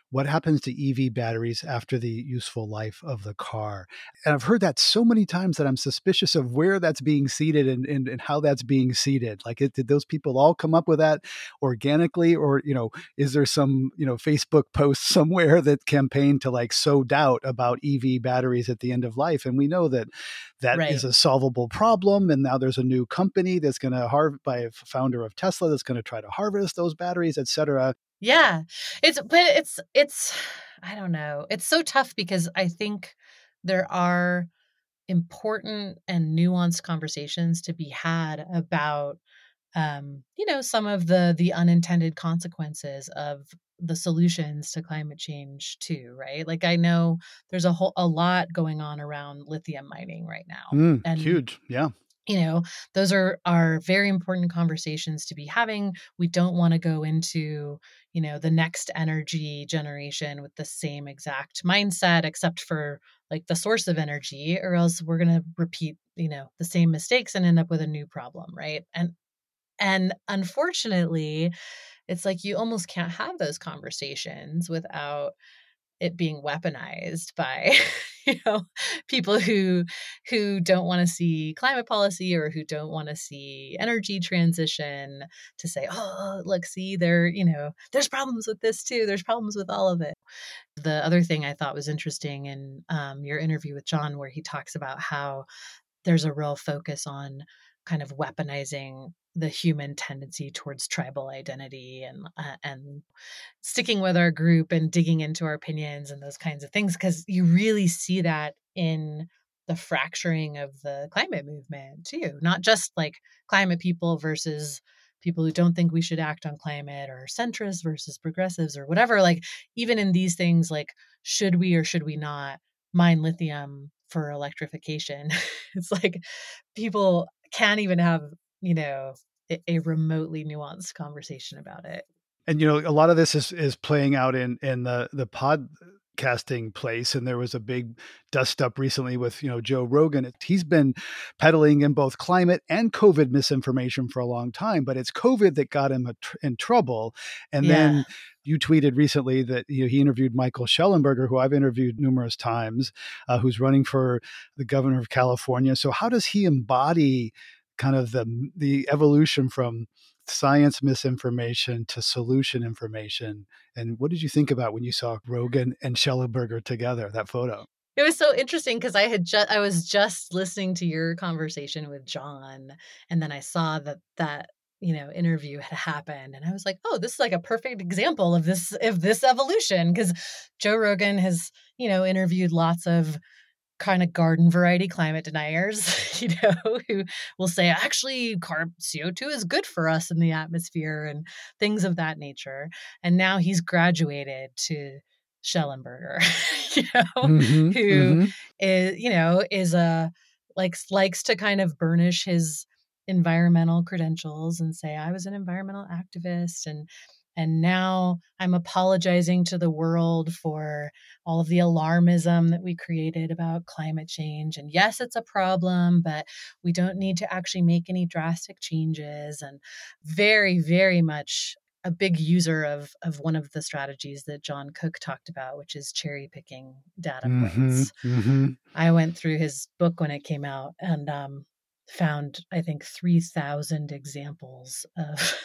what happens to E V batteries after the useful life of the car? And I've heard that so many times that I'm suspicious of where that's being seeded and, and, and how that's being seeded. Like, it, did those people all come up with that organically? Or, you know, is there some, you know, Facebook post somewhere that campaigned to like sow doubt about E V batteries at the end of life? And we know that that Right. is a solvable problem. And now there's a new company that's going to harvest, by a founder of Tesla, that's going to try to harvest those batteries, et cetera. Yeah. It's but it's it's I don't know. It's so tough because I think there are important and nuanced conversations to be had about um, you know, some of the the unintended consequences of the solutions to climate change too, right? Like, I know there's a whole a lot going on around lithium mining right now. Mm, And huge. Yeah. you know, those are are very important conversations to be having. We don't want to go into, you know, the next energy generation with the same exact mindset, except for like the source of energy, or else we're going to repeat, you know, the same mistakes and end up with a new problem, right? And and unfortunately, it's like you almost can't have those conversations without it being weaponized by you know people who who don't want to see climate policy or who don't want to see energy transition, to say, oh, look, see, there, you know, there's problems with this too, there's problems with all of it. The other thing I thought was interesting in um, your interview with John, where he talks about how there's a real focus on kind of weaponizing the human tendency towards tribal identity and uh, and sticking with our group and digging into our opinions and those kinds of things, because you really see that in the fracturing of the climate movement too. Not just like climate people versus people who don't think we should act on climate, or centrists versus progressives or whatever. Like, even in these things, like, should we or should we not mine lithium for electrification? It's like people can't even have, you know, a, a remotely nuanced conversation about it. And, you know, a lot of this is is playing out in in the the podcasting place. And there was a big dust up recently with, you know, Joe Rogan. He's been peddling in both climate and COVID misinformation for a long time, but it's COVID that got him a tr- in trouble. And Yeah. then you tweeted recently that, you know, he interviewed Michael Schellenberger, who I've interviewed numerous times, uh, who's running for the governor of California. So how does he embody kind of the the evolution from science misinformation to solution information? And what did you think about when you saw Rogan and Schellenberger together, that photo? It was so interesting because I had just I was just listening to your conversation with John, and then I saw that that you know interview had happened, and I was like, oh, this is like a perfect example of this of this evolution, because Joe Rogan has you know interviewed lots of kind of garden variety climate deniers, you know, who will say, actually, carb C O two is good for us in the atmosphere and things of that nature. And now he's graduated to Schellenberger, you know, Mm-hmm, who mm-hmm. is, you know, is a likes likes to kind of burnish his environmental credentials and say, I was an environmental activist, and and now I'm apologizing to the world for all of the alarmism that we created about climate change. And yes, it's a problem, but we don't need to actually make any drastic changes. And very, very much a big user of, of one of the strategies that John Cook talked about, which is cherry picking data Mm-hmm, points. mm-hmm. I went through his book when it came out and um, found, I think, three thousand examples of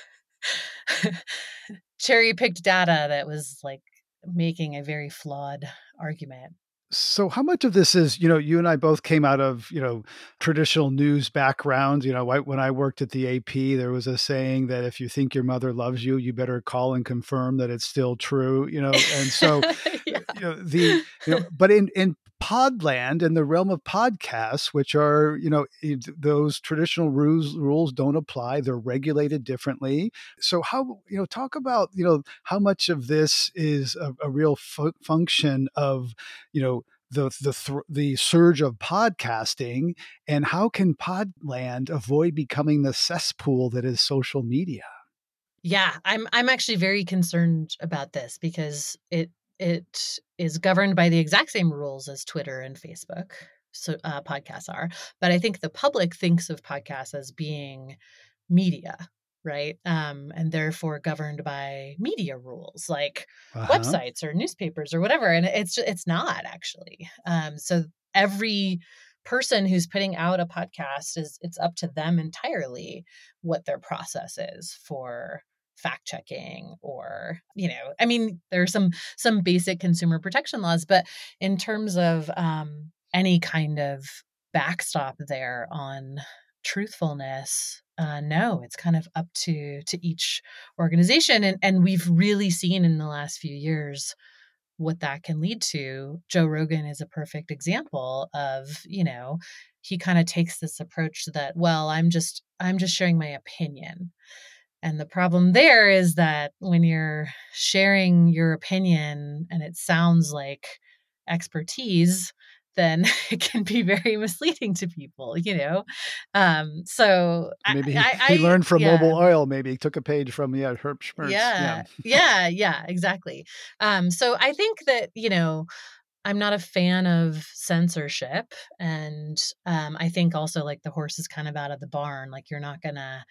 cherry picked data that was like making a very flawed argument. So how much of this is, you know, you and I both came out of, you know, traditional news backgrounds. You know, I, when I worked at the A P, there was a saying that if you think your mother loves you, you better call and confirm that it's still true, you know. And so, Yeah. you know, the, you know, but in, in podland, in the realm of podcasts, which are, you know, it- those traditional rules, rules don't apply. They're regulated differently. So how, you know, talk about, you know, how much of this is a, a real fu- function of, you know, the the th- the surge of podcasting, and how can Podland avoid becoming the cesspool that is social media? Yeah, I'm I'm actually very concerned about this because it it is governed by the exact same rules as Twitter and Facebook. So uh, podcasts are, but I think the public thinks of podcasts as being media, right? Um, and therefore governed by media rules like Uh-huh. websites or newspapers or whatever. And it's it's not actually. Um, so every person who's putting out a podcast is it's up to them entirely what their process is for fact checking or, you know, I mean, there are some some basic consumer protection laws, but in terms of um, any kind of backstop there on truthfulness, uh, no, it's kind of up to to each organization, and and we've really seen in the last few years what that can lead to. Joe Rogan is a perfect example of, you know, he kind of takes this approach that, well, I'm just I'm just sharing my opinion. And the problem there is that when you're sharing your opinion and it sounds like expertise, then it can be very misleading to people, you know? Um, so I, Maybe he, I, I he learned from yeah. Mobil Oil. Maybe he took a page from, yeah, Herb Schmertz. Yeah. Yeah. Yeah. Yeah. Exactly. Um, so I think that, you know, I'm not a fan of censorship. And um, I think also like the horse is kind of out of the barn. Like you're not going to,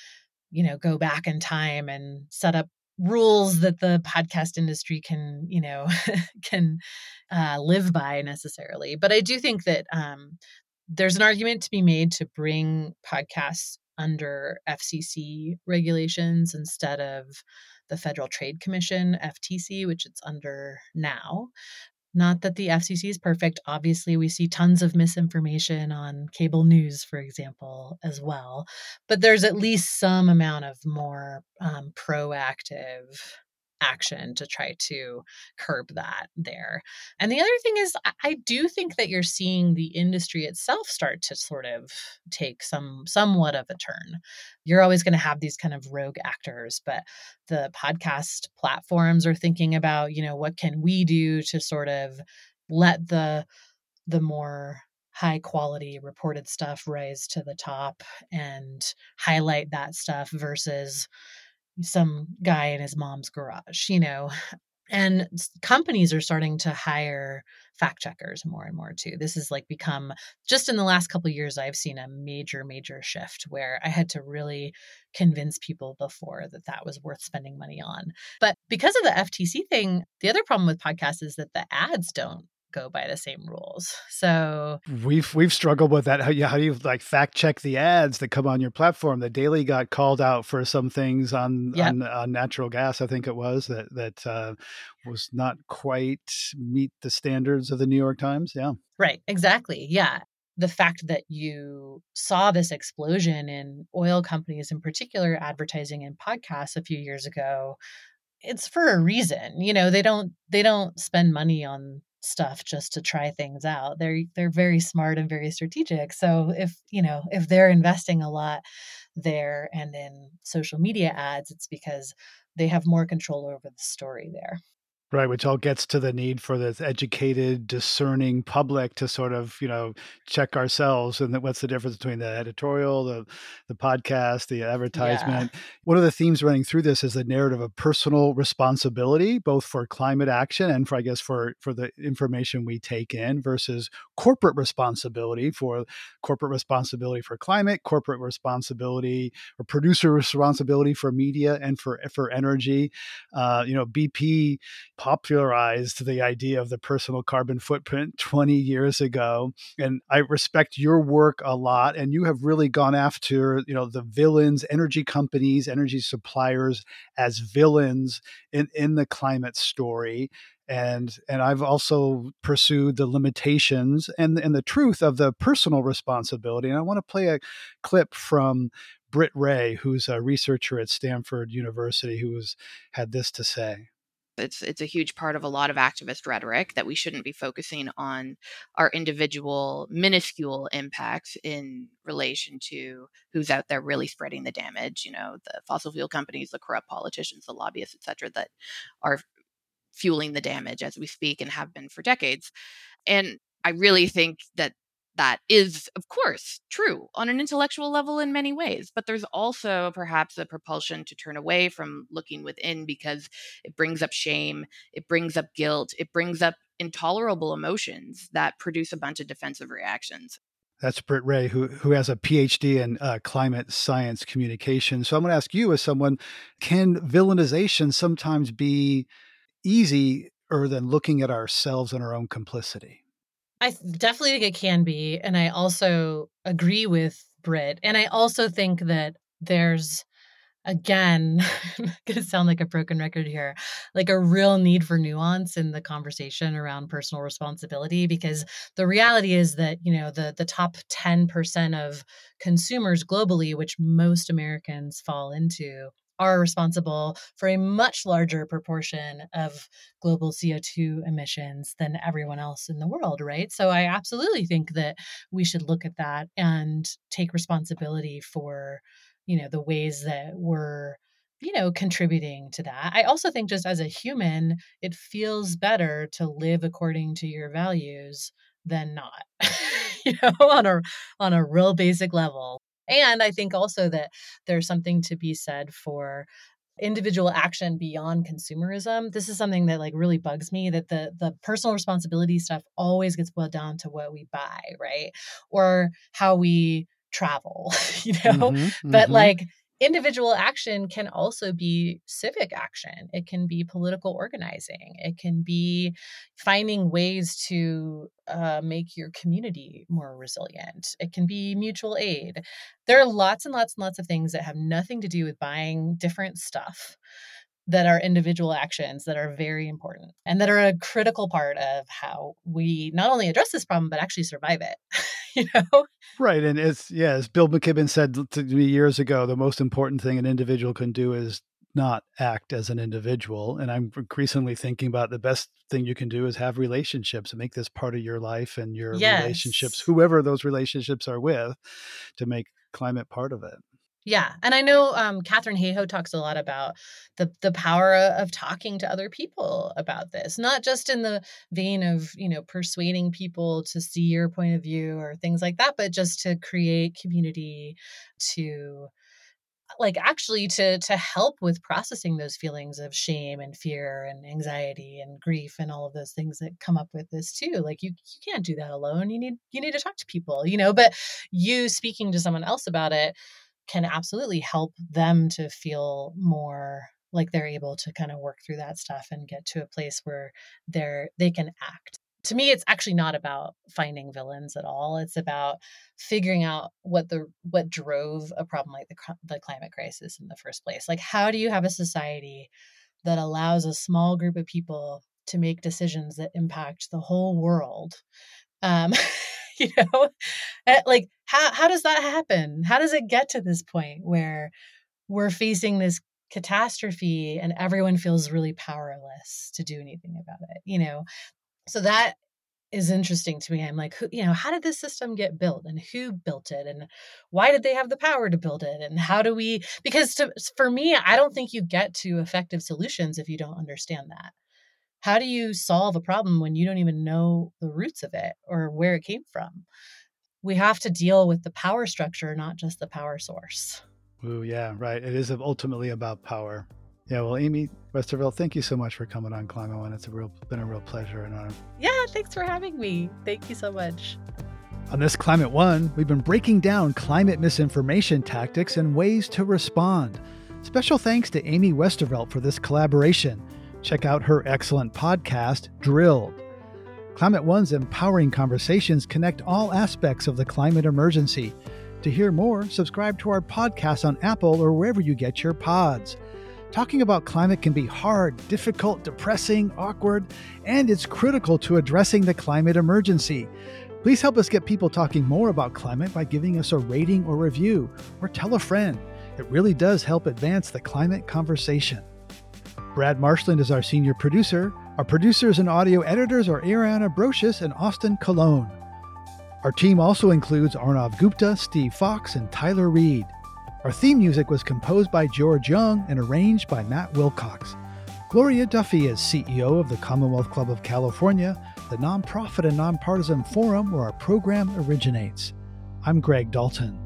you know, go back in time and set up rules that the podcast industry can, you know, can uh, live by necessarily. But I do think that um, there's an argument to be made to bring podcasts under F C C regulations instead of the Federal Trade Commission, F T C, which it's under now. Not that the F C C is perfect. Obviously, we see tons of misinformation on cable news, for example, as well. But there's at least some amount of more um, proactive action to try to curb that there. And the other thing is, I, I do think that you're seeing the industry itself start to sort of take some somewhat of a turn. You're always going to have these kind of rogue actors, but the podcast platforms are thinking about, you know, what can we do to sort of let the the more high quality reported stuff rise to the top and highlight that stuff versus some guy in his mom's garage, you know. And companies are starting to hire fact checkers more and more too. This has like become, just in the last couple of years, I've seen a major, major shift where I had to really convince people before that that was worth spending money on. But because of the F T C thing, the other problem with podcasts is that the ads don't go by the same rules. So We've we've struggled with that. How you how do you like fact check the ads that come on your platform? The Daily got called out for some things on Yep. on, on natural gas, I think it was, that that uh, was not quite meet the standards of the New York Times. Yeah. Right, exactly. Yeah. The fact that you saw this explosion in oil companies, in particular, advertising in podcasts a few years ago, it's for a reason. You know, they don't they don't spend money on stuff just to try things out. They're they're very smart and very strategic. So if, you know, if they're investing a lot there and in social media ads, it's because they have more control over the story there. Right, which all gets to the need for this educated, discerning public to sort of, you know, check ourselves. And that what's the difference between the editorial, the the podcast, the Yeah. advertisement? One of the themes running through this is the narrative of personal responsibility, both for climate action and for, I guess, for for the information we take in, versus corporate responsibility for corporate responsibility for climate, corporate responsibility or producer responsibility for media and for for energy. Uh, you know, B P popularized the idea of the personal carbon footprint twenty years ago. And I respect your work a lot. And you have really gone after, you know, the villains, energy companies, energy suppliers as villains in, in the climate story. And and I've also pursued the limitations and, and the truth of the personal responsibility. And I want to play a clip from Britt Ray, who's a researcher at Stanford University, who has had this to say. It's it's a huge part of a lot of activist rhetoric that we shouldn't be focusing on our individual minuscule impacts in relation to who's out there really spreading the damage. You know, the fossil fuel companies, the corrupt politicians, the lobbyists, et cetera, that are fueling the damage as we speak and have been for decades. And I really think that that is, of course, true on an intellectual level in many ways. But there's also perhaps a propulsion to turn away from looking within because it brings up shame, it brings up guilt, it brings up intolerable emotions that produce a bunch of defensive reactions. That's Britt Ray, who who has a P H D in uh, climate science communication. So I'm going to ask you, as someone, can villainization sometimes be easier than looking at ourselves and our own complicity? I definitely think it can be. And I also agree with Britt. And I also think that there's, again, I'm going to sound like a broken record here, like a real need for nuance in the conversation around personal responsibility, because the reality is that, you know, the the top ten percent of consumers globally, which most Americans fall into, are responsible for a much larger proportion of global C O two emissions than everyone else in the world, right? So I absolutely think that we should look at that and take responsibility for, you know, the ways that we're, you know, contributing to that. I also think just as a human, it feels better to live according to your values than not, you know, on a on a real basic level. And I think also that there's something to be said for individual action beyond consumerism. This is something that like really bugs me, that the the personal responsibility stuff always gets boiled down to what we buy, right? Or how we travel, you know? Mm-hmm, But mm-hmm. like individual action can also be civic action. It can be political organizing. It can be finding ways to uh, make your community more resilient. It can be mutual aid. There are lots and lots and lots of things that have nothing to do with buying different stuff that are individual actions that are very important and that are a critical part of how we not only address this problem, but actually survive it, you know? Right. And it's, yeah, as Bill McKibben said to me years ago, the most important thing an individual can do is not act as an individual. And I'm increasingly thinking about the best thing you can do is have relationships and make this part of your life and your relationships, Yes. whoever those relationships are with, to make climate part of it. Yeah. And I know um, Katharine Hayhoe talks a lot about the the power of talking to other people about this, not just in the vein of, you know, persuading people to see your point of view or things like that, but just to create community, to like actually to to help with processing those feelings of shame and fear and anxiety and grief and all of those things that come up with this too. Like you you can't do that alone. You need you need to talk to people, you know, but you speaking to someone else about it can absolutely help them to feel more like they're able to kind of work through that stuff and get to a place where they're they can act. To me, it's actually not about finding villains at all. It's about figuring out what the what drove a problem like the the climate crisis in the first place. Like, how do you have a society that allows a small group of people to make decisions that impact the whole world? Um, you know, like how how does that happen? How does it get to this point where we're facing this catastrophe and everyone feels really powerless to do anything about it? You know, so that is interesting to me. I'm like, who, you know, how did this system get built and who built it and why did they have the power to build it? And how do we, because to, for me, I don't think you get to effective solutions if you don't understand that. How do you solve a problem when you don't even know the roots of it or where it came from? We have to deal with the power structure, not just the power source. Ooh, yeah, right. It is ultimately about power. Yeah, well, Amy Westervelt, thank you so much for coming on Climate One. It's a real, been a real pleasure and honor. Yeah, thanks for having me. Thank you so much. On this Climate One, we've been breaking down climate misinformation tactics and ways to respond. Special thanks to Amy Westervelt for this collaboration. Check out her excellent podcast, Drilled. Climate One's empowering conversations connect all aspects of the climate emergency. To hear more, subscribe to our podcast on Apple or wherever you get your pods. Talking about climate can be hard, difficult, depressing, awkward, and it's critical to addressing the climate emergency. Please help us get people talking more about climate by giving us a rating or review, or tell a friend. It really does help advance the climate conversation. Brad Marshland is our senior producer. Our producers and audio editors are Ariana Brocious and Austin Colon. Our team also includes Arnav Gupta, Steve Fox, and Tyler Reed. Our theme music was composed by George Young and arranged by Matt Wilcox. Gloria Duffy is C E O of the Commonwealth Club of California, the nonprofit and nonpartisan forum where our program originates. I'm Greg Dalton.